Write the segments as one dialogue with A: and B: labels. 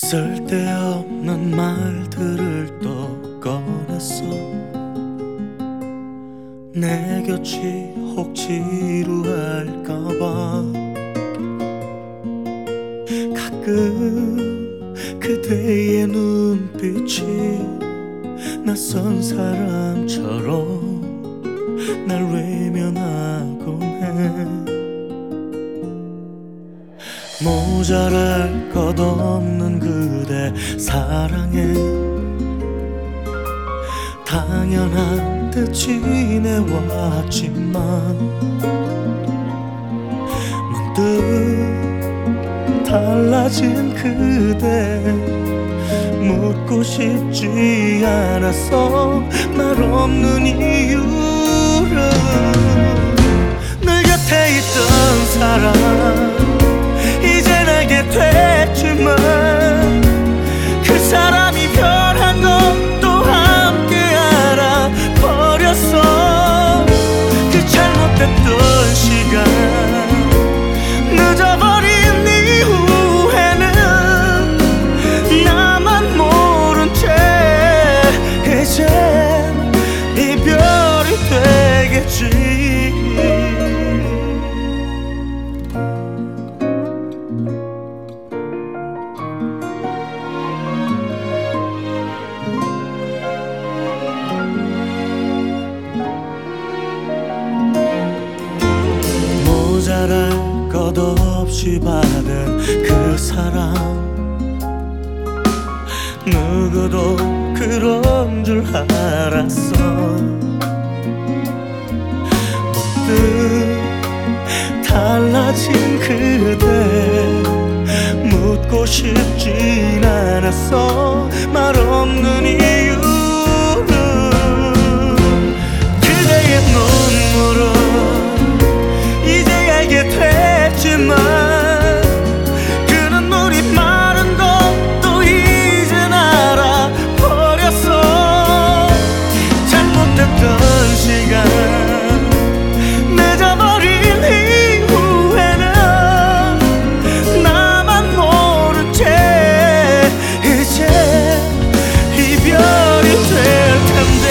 A: 쓸데없는 말들을 또 꺼냈어. 내 곁이 혹 지루할까봐. 가끔 그대의 눈빛이 낯선 사람처럼 날 외면하곤 해. 모자랄 것 없는 그대 사랑에 당연한 듯 지내왔지만 문득 달라진 그대 묻고 싶지 않았어. 말 없는 이유를. 늘 곁에 있던 사람 이제 내게 됐지만 그 사람이 변한 것도 함께 알아버렸어. 그 잘못됐던 시간 늦어버린 이후에는 나만 모른 채 이제 이별이 되겠지. 모자랄 것 없이 받은 그 사랑 누구도 그런 줄 알았어. 문득 달라진 그대 묻고 싶진 않았어. 말 없는 이유는 그대의 눈물은 이제 알게 됐지만 그 눈물이 마른 것도 이젠 알아버렸어. 잘못됐던 시간 늦어버린 이후에는 나만 모른 채 이제 이별이 될 텐데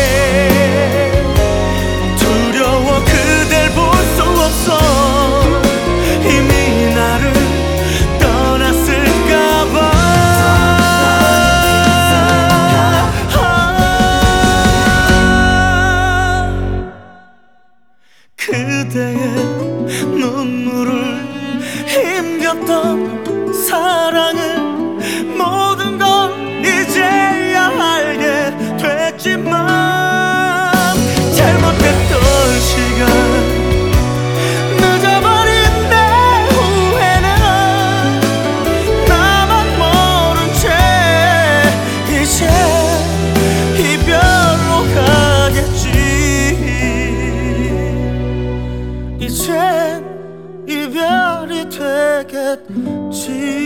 A: 두려워 그댈 볼 수 없어. 이미 나를 떠났을까봐. 그대의 눈물을 힘겼던 사랑을 모든 걸 이제야 알게 됐지만 잘못됐던 시간 늦어버린 내 후에는 나만 모른 채 이제 이별로 가겠지. 이젠 이별이 되겠지.